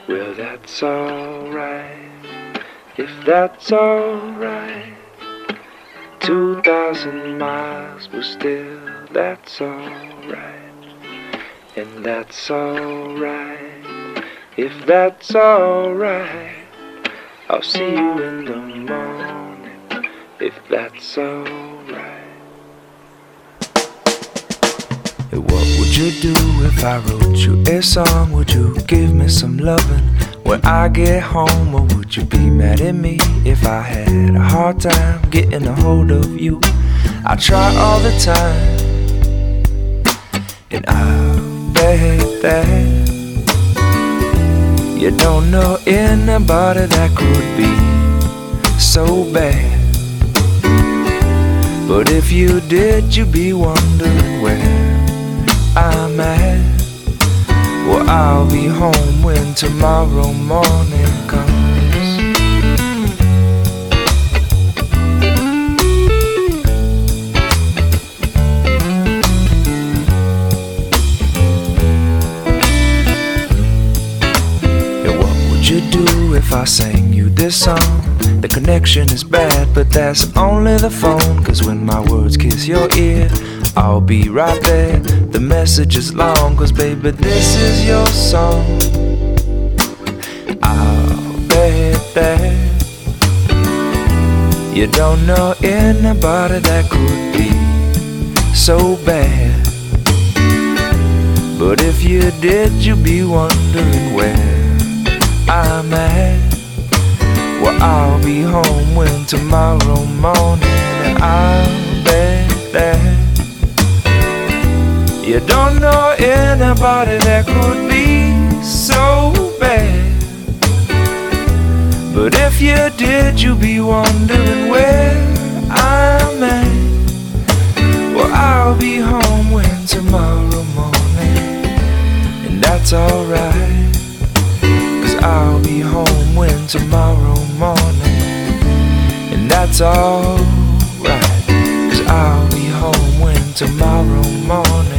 Well, that's alright, if that's alright. 2,000 miles, but still that's alright. And that's alright, if that's alright. I'll see you in the morning, if that's alright. What would you do if I wrote you a song? Would you give me some loving when I get home? Or would you be mad at me if I had a hard time getting a hold of you? I try all the time, and I'll bet that you don't know anybody that could be so bad. But if you did, you'd be wondering where I'm at. Well, I'll be home when tomorrow morning comes. And what would you do if I sang you this song? The connection is bad, but that's only the phone. 'Cause when my words kiss your ear, I'll be right there. The message is long, 'cause baby, this is your song. I'll bet that you don't know anybody that could be so bad. But if you did, you'd be wondering where I'm at. Well, I'll be home when tomorrow morning, and I'll bet that you don't know anybody that could be so bad. But if you did, you'd be wondering where I'm at. Well, I'll be home when tomorrow morning, and that's alright. 'Cause I'll be home when tomorrow morning, and that's alright. 'Cause I'll be home when tomorrow morning.